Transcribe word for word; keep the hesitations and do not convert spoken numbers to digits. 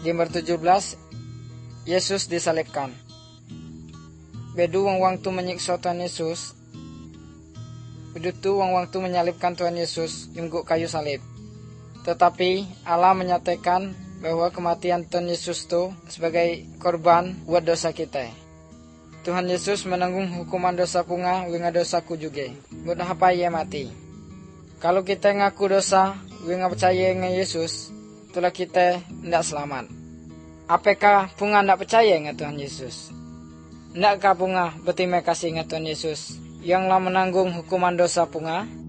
Gambar tujuh belas, Yesus disalibkan. Bedu wang-wang tu menyiksa Tuhan Yesus. Bedu tu wang-wang tu menyalibkan Tuhan Yesus jungguk kayu salib. Tetapi Allah menyatakan bahwa kematian Tuhan Yesus tu sebagai korban buat dosa kita. Tuhan Yesus menanggung hukuman dosa punga winga dosaku juga. Buat apa ia mati? Kalau kita ngaku dosa winga percaya dengan Yesus, itulah kita tidak selamat. Apakah punga tidak percaya dengan Tuhan Yesus? Tidakkah punga berterima kasih dengan Tuhan Yesus yang telah menanggung hukuman dosa punga?